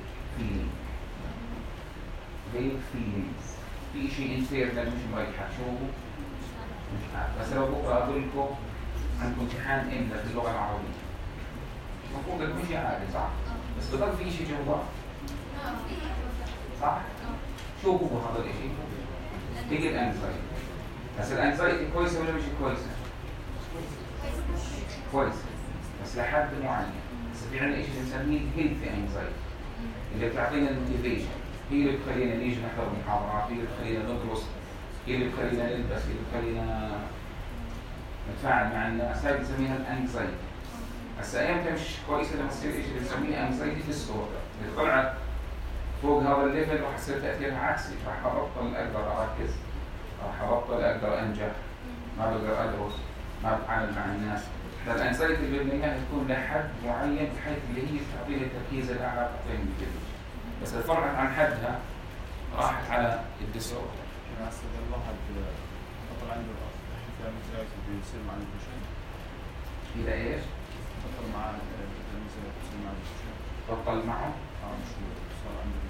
فيلينجز في شيء انترنال مش مريحه. شو هو؟ مش عارف. بس لو بكره اقول لكم عندكم امتحان املا في اللغه العربيه المفروض يكون شيء عادي صح؟ بس بضل في شيء جوا صح؟ شو هو هذا الشيء؟ هي الانكزايتي. بس الانكزايتي كويسه ولا مش كويسه؟ كويسه بس لحد معين. بس في عندنا شيء بنسميه هيلثي انكزايتي اللي بتعطينا الموتيفيشن، هي اللي بتخلينا نيجي نحضر محاضرات، هي اللي بتخلينا ندرس، هي اللي بتخلينا نلبس، هي اللي بتخلينا نتفاعل مع الناس. هاي بنسميها الانكزايتي. هسه امتى مش كويسه لما تصير شيء بنسميه انكزايتي ديس اوردر. اذا طلعت فوق هذا الليفل راح يصير تاثيرها عكسي، راح ابطل اقدر اركز، راح ابطل اقدر انجح، ما بقدر ادرس، ما بتعامل مع الناس. فالانكزايتي اللي بدنا تكون لحد معين بحيث اللي هي تعطيني التركيز الاعلى تعطيني الموتيفيشن. بس اذا فرقت عن حدها راحت على الديس اوردر. يعني هسه اذا الواحد بطل عنده انكزايتي بيصير مع الديبريشن. اذا ايش؟ بطل معاه بيصير مع الديبريشن. بطل معه؟ مش صار عنده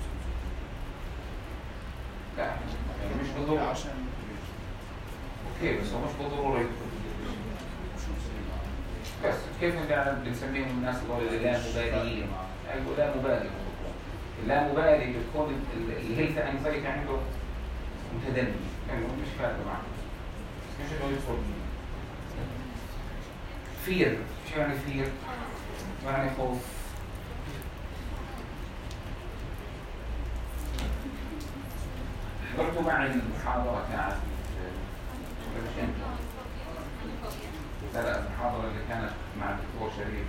لا يعني مش بالضروره عشان اوكي بس هو مش بالضروره يدخل شو بصير معاه. بس كيف نحن بنسميهم الناس اللي لا مباليين؟ ايوه لا مبالي. لا مبالي بتكون الهيلث انكزايتي عنده متدني يعني مش فارقه معه. مش انه يدخل فير. شو يعني فير؟ يعني خوف. حضرتوا معي المحاضرة تاعت لا المحاضرة اللي كانت مع الدكتور شريف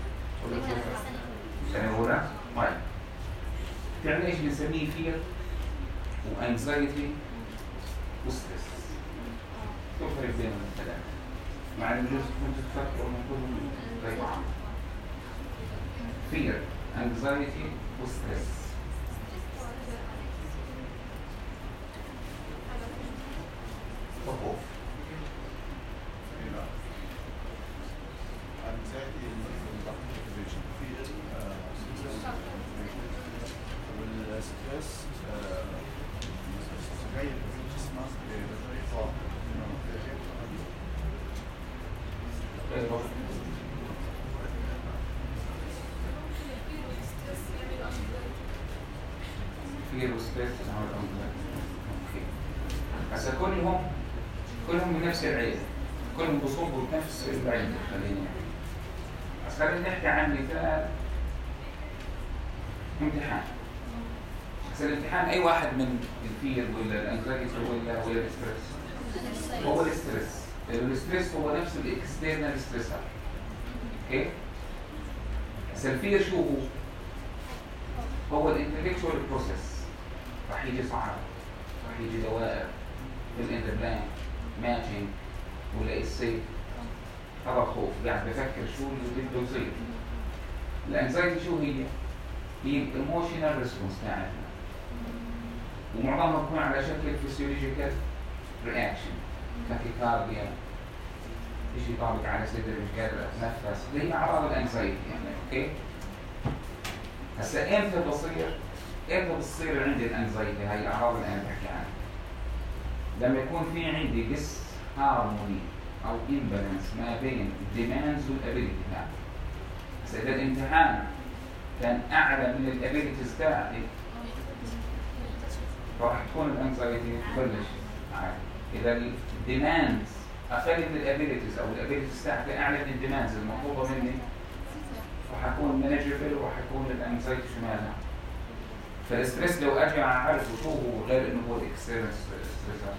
السنة الأولى. طيب يعني ايش بنسميه فير وانكزايتي وستريس؟ شو الفرق بينهم الثلاثة؟ مع ان الجزء كنت تفكروا انه كلهم زي بعض. فير انكزايتي وستريس. خوف. والستريس غير جسمه بطريقه فير وستريس. هسه كلهم من نفس العيلة، كلهم بصبوا بنفس العيلة. خلينا نحكي عن مثال امتحان. بس الامتحان اي واحد من الفير ولا الانكزايتي ولا الستريس هو الستريس. الستريس هو نفسه الاكسترنال ستريسر. اوكي؟ الفير شو هو؟ هو الانتلكشوال بروسيس. راح يجي صعب، راح يجي دوائر في الانتربلان ماتشنج ولا السيف. هذا الخوف، قاعد بفكر شو اللي بده يصير. الانكزايتي شو هي؟ هي الايموشنال ريسبونس تاعتنا، ومعظمها بتكون على شكل فيسيولوجيكال رياكشن، تاكيكارديا، شيء يطابق على صدري، مش قادر اتنفس، اللي هي اعراض الانكزايتي يعني. اوكي؟ هسا امتى بتصير عندي الانكزايتي؟ هاي الاعراض اللي انا بحكي عنها لما يكون في عندي ديس هارموني او امبالانس ما بين الديماندز والابيلتي تاعتي. هسا اذا الامتحان كان اعلى من الابيلتيز تاعتي راح تكون الانكزايتي تبلش عادي. اذا الديماندز اقل من الابيلتيز او الابيلتيز تاعتي اعلى من الديماندز المطلوبه مني راح اكون مانجبل وراح يكون الانكزايتي شمالها. فالستريس لو اجي اعرفه شو هو غير انه هو الاكسترنال ستريسر،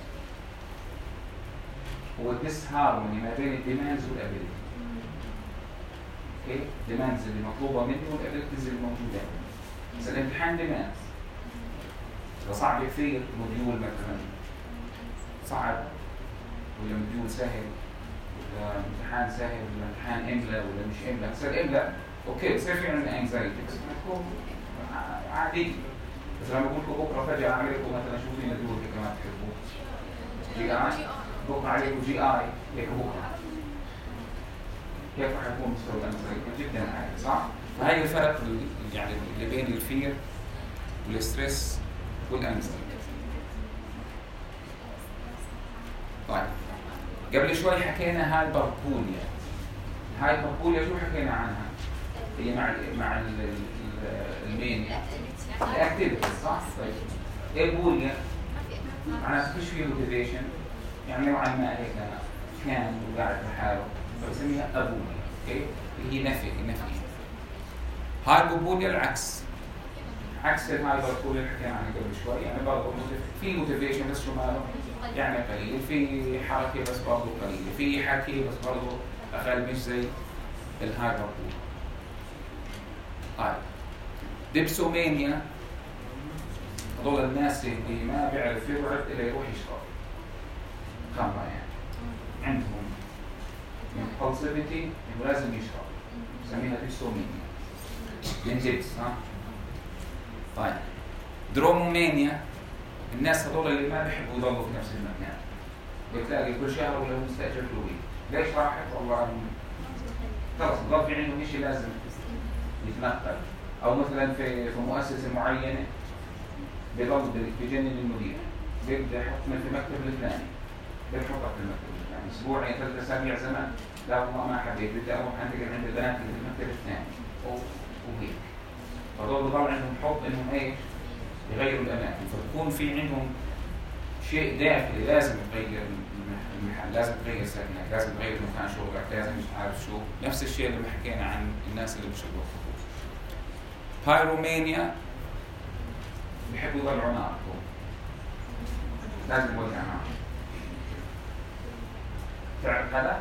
هو الديس هارموني ما بين الديماندز والابيلتي. اوكي؟ الديماندز اللي مطلوبه مني والابيلتيز اللي موجوده. بس الامتحان ديماندز اذا صعب كثير، موديول مثلا صعب ولا موديول سهل ولا امتحان سهل ولا امتحان املا ولا مش املا. هسه الاملا اوكي بصير في عندنا انكزايتي بس بتكون عادي. بس لما اقول لكم بكره فجاه اعمل لكم مثلا شو في مديول هيك ما تحبوه جي اي، بكره عليكم جي اي هيك بكره، كيف راح يكون مستوى الانكزايتي؟ جدا عالي، صح؟ فهي الفرق يعني اللي بين الفير والستريس والانكزايتي. طيب قبل شوي حكينا هايبربوليا. هايبربوليا شو حكينا عنها؟ هي مع المانيا الاكتيفيتي، صح؟ طيب ايه البوليا؟ معناته فيش فيه موتيفيشن، يعني نوعا ما هيك كان وقاعد لحاله، فبسميها ابوليا. اوكي؟ هي نفي. هايبوبوليا العكس، عكس الهايبربوليا اللي حكينا عنها قبل شوي، يعني برضه في موتيفيشن بس شو ماله؟ يعني قليل، في حركه بس برضه قليله، في حكي بس برضه اقل، مش زي الهايبربوليا. طيب ديبسومانيا، هذول الناس اللي ما بيعرف يقعد الا يروح يشرب خمره، يعني عندهم impulsivity انه لازم يشرب، بسميها ديبسومانيا من ديبس. ها طيب درومومانيا، الناس هذول اللي ما بيحبوا يضلوا في نفس المكان، بتلاقي كل شهر ولا مستاجر له ويك. ليش راحت؟ والله خلص ضل في عنده شيء لازم يتنقل، او مثلا في مؤسسه معينه بضل بجنن المدير، بيبدا يحطنا في المكتب الفلاني، بيحطك في المكتب الفلاني اسبوع 3 اسابيع زمان، لا والله ما حبيت، بدي اروح انتقل عند البنات اللي في المكتب الثاني وهيك. فضل بضل عندهم حب انهم ايش؟ يغيروا الاماكن، فتكون في عندهم شيء داخلي لازم تغير المحل، لازم تغير سكنك، لازم تغير مكان شغلك، لازم مش عارف شو. نفس الشيء اللي حكينا عن الناس اللي بيشربوا الخمور. بايرومانيا بيحبوا يولعوا نار، لازم يولع نار. تعرف هذا؟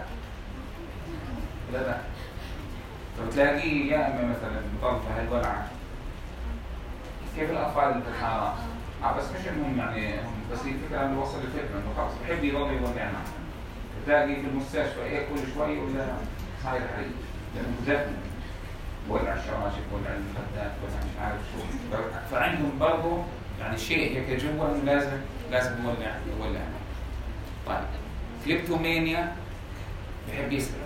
لا فبتلاقيه يا اما مثلا بضل في هالولعه كيف الاطفال اللي في الحاره، بس مش انهم يعني بس هي الفكره انه وصل الفكره انه خلص بحب يضل يولع نار. بتلاقي في المستشفى ايه كل شوي ولا صاير حريق لانه زحمه، ولع الشراشف، ولع المخدات، ولع مش عارف شو. فعندهم برضه يعني شيء هيك جوا انه لازم يولع. طيب كليبتومانيا بحب يسرق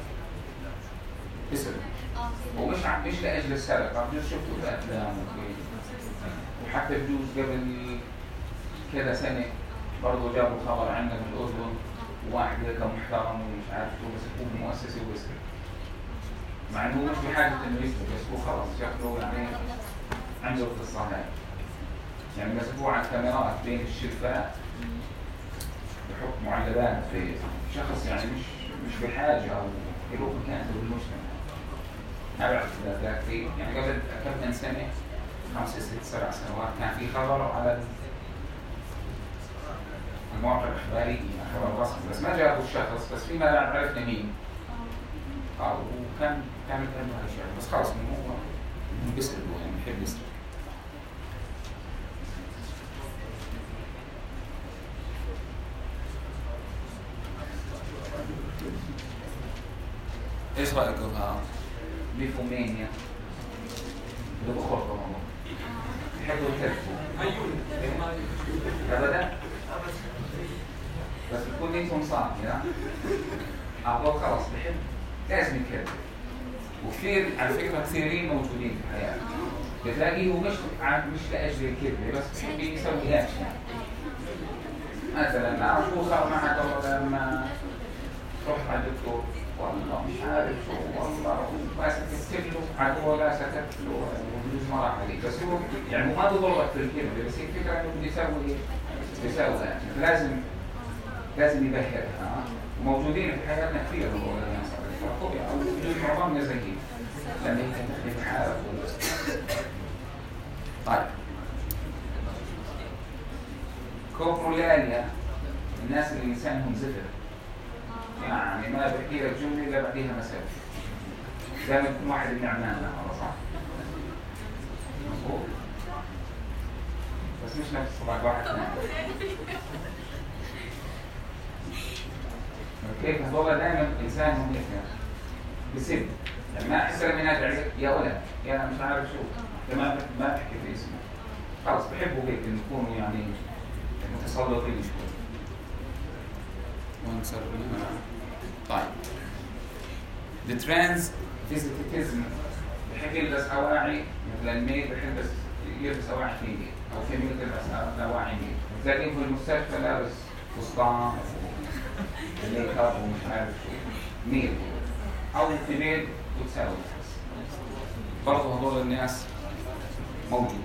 ومش لاجل السرقه، بجوز شفته في افلام وحتى بجوز قبل كذا سنه برضه جابوا خبر عندنا في الاردن، واحد هيك محترم ومش عارف شو مسكوه بمؤسسه ويسرق، مع انه مش بحاجه انه يسرق، بس هو خلص شكله يعني عنده القصه هاي. يعني مسكوه على الكاميرات بين الشرفات بحط معلبات في شخص يعني مش بحاجه او له مكانته بالمجتمع. ما بعرف اذا كثير، يعني قبل كم من سنه 5 6 7 سنوات كان في خبر على المواقع الاخباريه خبر رسمي، بس ما جابوا الشخص، بس فيما بعد عرفنا مين. وكان كانت عنده هاي الشغله، بس خلص من هو بيسرق، يعني بيحب يسرق. ايش رايكم بهذا؟ بيفومينيا اللي بخرطه والله بيحبوا يكذبوا ابدا، بس بتكون نيتهم صافيه اعطوه خلص بحب لازم يكذب. وكثير على فكره كثيرين موجودين في الحياه بتلاقيه هو مش لاجل الكذبه، بس بحب يسوي اكشن. مثلا ما شو صار معك والله لما رحت على الدكتور، والله مش عارف شو، والله ما سكتت له عدو ولا سكت له ويجوز ما راح عليك، بس هو يعني ما بضربك في الكلمه، بس هي الفكره انه بده يسوي ايه؟ لازم يبهرها. وموجودين في حياتنا كثير هذول الناس او بجوز معظمنا زيهم لان هي تختلف حالك. طيب كوبرولاليا الناس اللي لسانهم زفر، يعني ما بحكي لك جمله الا بعديها مسافه، دائما يكون واحد من عماننا والله صح؟ مظبوط، بس مش نفس طبعا واحد ثاني. كيف هذول دائما انسانهم هيك بسب، يعني ما احس لما ينادي عليك يا ولد يا مش عارف شو، انت ما بحكي في اسمه، خلص بحبوا هيك انه يكونوا يعني متسلطين شوي. طيب الترانس فيزيتيزم بحب يلبس اواعي، مثلا الميل بحب يلبس اواعي فيميل او فيميل تلبس اواعي ميل، تلاقيه في المستشفى لابس فستان ميك اب ومش عارف شو ميل، او فيميل وتساوي برضه هذول الناس موجودين.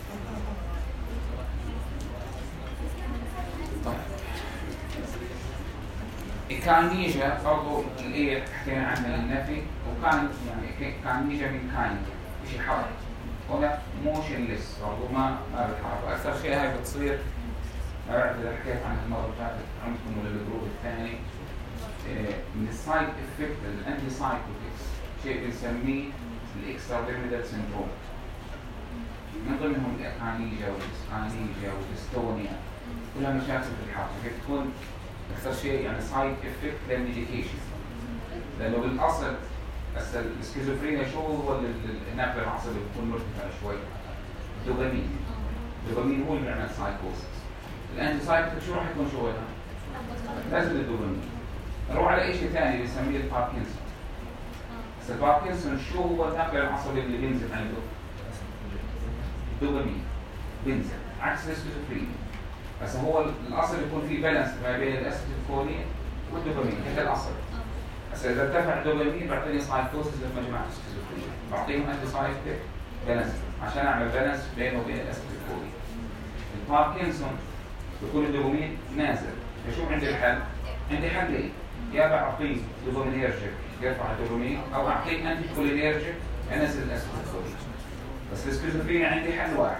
كانيجا برضو اللي حكينا عنها للنفي، وكان يعني كانيجا من كاين شيء حرف، هنا موشنلس برضو ما بتحرك. واكثر شيء هاي بتصير ما بعرف اذا حكيت عنها المره اللي فاتت عندكم ولا الجروب الثاني، من السايد افكت الانتي سايكوتكس شيء بنسميه الاكسترا بيرميدال سندروم، من ضمنهم الاكانيجا والاسكانيجا والديستونيا، كلها مشاكل في الحركه. بتكون أكثر شيء يعني سايد افكت للميديكيشن، لأنه بالأصل السكيزوفرينيا شو هو النقل العصبي بيكون مرتفع شوي، الدوبامين هو اللي بيعمل سايكوسس. الأنتي سايكوتيك شو راح يكون شغلها؟ لازم الدوبامين. نروح على شيء ثاني بنسميه الباركنسون. بس الباركنسون شو هو النقل العصبي اللي بينزل عنده؟ الدوبامين بينزل عكس السكيزوفرينيا. بس هو الاصل يكون في بالانس ما بين الاسيتيلكولين والدوبامين، هذا الاصل. بس اذا ارتفع الدوبامين بعطيني سايكوسس لما جماعه السكيزوفرينيا، بعطيهم انتي سايكوتيك بالانس عشان اعمل بالانس بينه وبين الاسيتيلكولين. الباركنسون بيكون الدوبامين نازل، فشو عندي الحل؟ عندي حلين، يا بعطيه دوبامينيرجيك يرفع الدوبامين، او اعطيه انتي كولينيرجيك ينزل الاسيتيلكولين. بس السكيزوفرينيا عندي حل واحد،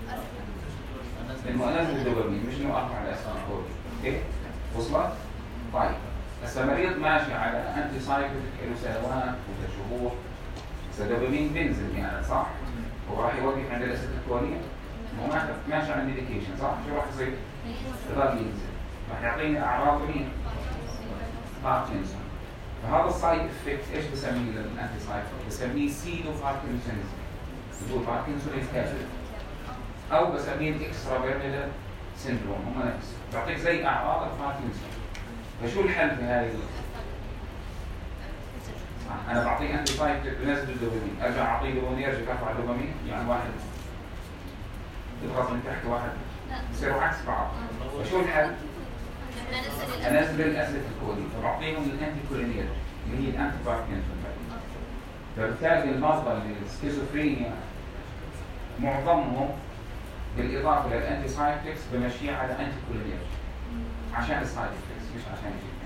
انه انزل الدوبامين مش انه ارفع الاسيتيلكولين. اوكي؟ وصلت؟ طيب هسه مريض ماشي على انتي سايكوتيك له سنوات وشهور، هسه الدوبامين بينزل يعني صح؟ هو راح يوقف عند الاسيتيلكولين، هو ماشي على الميديكيشن صح؟ شو راح يصير؟ يضل ينزل، راح يعطيني اعراض مين؟ باركنسون. فهذا السايد افكت ايش بسميه للانتي سايكوتيك؟ بسميه سيدو باركنسونيزم، بقول باركنسون الكافر، او بسميه الاكسترا بيرميدال سيندروم، هم نفس بعطيك زي اعراض الباركنسون. فشو الحل في هذه؟ انا بعطيه انتي سايكوتيك بنزل الدوبامين، ارجع اعطيه دوبامين يرجع يرفع الدوبامين، يعني واحد يضغط من تحت واحد يصيروا عكس بعض. فشو الحل؟ انزل الاسيتيلكولين، فبعطيهم الانتي كولينيرجيك اللي هي الانتي باركنسون. فبالتالي المرضى السكيزوفرينيا معظمهم بالاضافه للانتي سايكوتكس بمشيه على انتي كولينيرجيك عشان السايد افكتس مش عشان شيء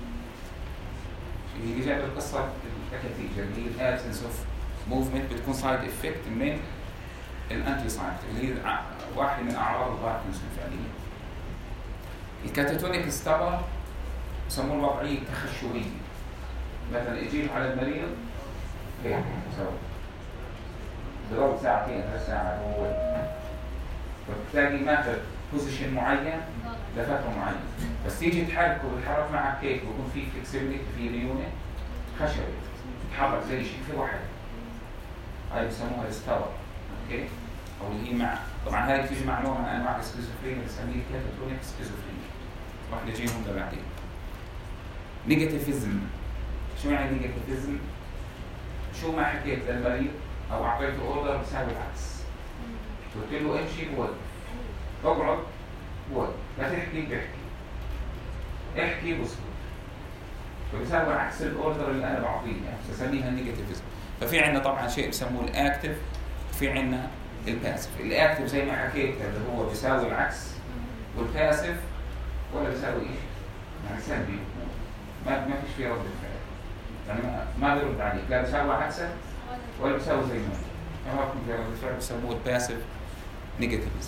ثاني. اللي جاب القصه الكاتيجا اللي هي الابسنس اوف موفمنت بتكون سايد افكت من الانتي سايكوتكس اللي هي واحده من اعراض الباركنسون فعليا. الكاتاتونيك ستابر يسموه الوضعية التخشبية. مثلا اجيب على المريض هيك سوي ضرب ساعتين 3 ساعات هو، فبتلاقي ماخذ بوزيشن معين لفتره معينه، بس تيجي تحركه بتحرك معك هيك ويكون في فلكسبيليتي في ليونه خشبي تتحرك زي شيء في واحد، هاي بسموها الستاور. اوكي، او اللي هي مع طبعا هاي بتيجي مع نوع من انواع السكيزوفرينيا بنسميه كاتاتونيك سكيزوفرينيا، راح نجيهم لبعدين. نيجاتيفيزم، شو يعني نيجاتيفيزم؟ شو ما حكيت للمريض او اعطيته اوردر بساوي العكس، قلت له امشي بوقف، اقعد بوقف، لا تحكي بحكي، احكي بسكت، فبساوي عكس الاوردر اللي انا بعطيه، يعني بسميها نيجاتيفيزم. ففي عندنا طبعا شيء بسموه الاكتف وفي عندنا الباسف. الاكتف زي ما حكيت اللي هو بيساوي العكس، والباسف ولا بيساوي ايش؟ يعني سلبي، ما فيش فيه رد فعل، يعني ما بيرد عليك، لا بيساوي عكسه ولا بيساوي زي ما هو في رد فعل، بسموه الباسف نيجاتيفيزم.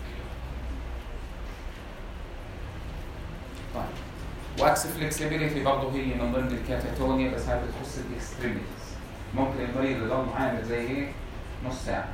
طيب واكس فلكسبيليتي برضه هي من ضمن الكاتاتونيا، بس هذا بتخص الاكستريميتيز. ممكن المريض يضل عامل زي هيك نص ساعه.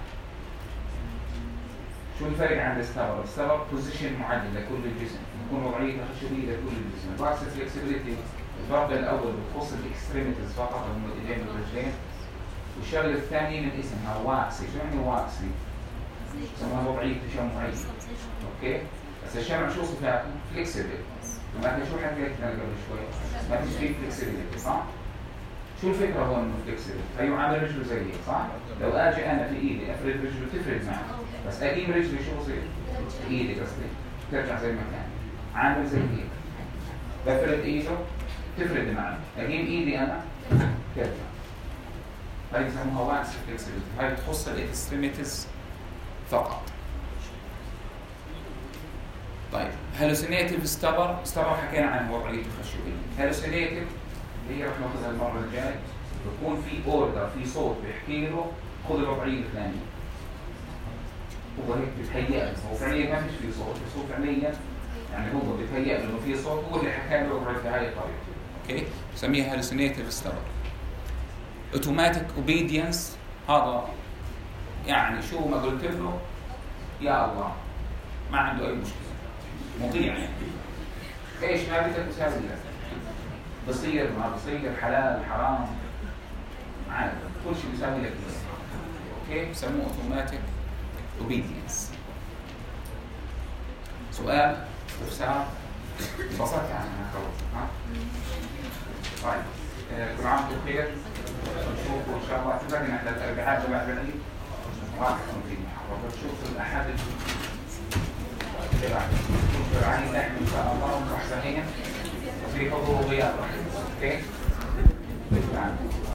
شو الفرق عن الستابر؟ الستابر بوزيشن معين لكل الجسم، يكون وضعيه خشبيه لكل الجسم. الواكس فلكسبيليتي الفرق الاول بتخص الاكستريميتيز فقط، هم الايدين والرجلين. والشغله الثانيه من اسمها واكسي. شو يعني واكسي؟ يسموها وضعيه تجمعيه. اوكي؟ بس الشمع شو صفاته؟ فلكسبل. ما شو حكيت لنا قبل شوي؟ ما فيش فيه فلكسبيليتي، صح؟ شو الفكره هون انه فلكسبل؟ هيو عامل رجله زي هيك، صح؟ لو اجي انا في ايدي افرد رجله تفرد معي، بس اقيم رجلي شو بصير؟ ايدي قصدي ترجع زي ما كان، عامل زي هيك. بفرد ايده تفرد معي، اقيم ايدي انا ترجع. هاي يسموها واكس فلكسبيليتي، هاي بتخص الاكستريميتيز فقط. طيب هالوسينيتيف ستابر حكينا عن وضعية الخشبية. هالوسينيتيف اللي هي رح ناخذها المرة الجاية، بكون في اوردر، في صوت بيحكي له خذ الوضعية الفلانية. هو هيك بتهيأ له، هو فعليا ما فيش في صوت، بس هو فعليا يعني هو بتهيأ له انه في صوت، هو اللي حكى له الوضعية بهاي الطريقة. اوكي؟ بسميها هالوسينيتيف ستابر. اوتوماتيك اوبيدينس، هذا يعني شو ما قلت له يا الله ما عنده اي مشكلة، مطيع يعني. ايش ما بدك تساوي لك، بصير ما بصير، حلال حرام عادي، كل شيء بيساوي لك اياه. اوكي؟ بسموه اوتوماتيك اوبيدينس. سؤال استفسار انبسطت عنها خلص؟ ها؟ طيب كل عام وانتم بخير، نشوفكم ان شاء الله. اعتبرنا احنا الاربعاء بعد العيد راح في محاضرة، بتشوف الاحد عن اللحم ان شاء الله ونروح صحيح وفي حضور وغياب. اوكي؟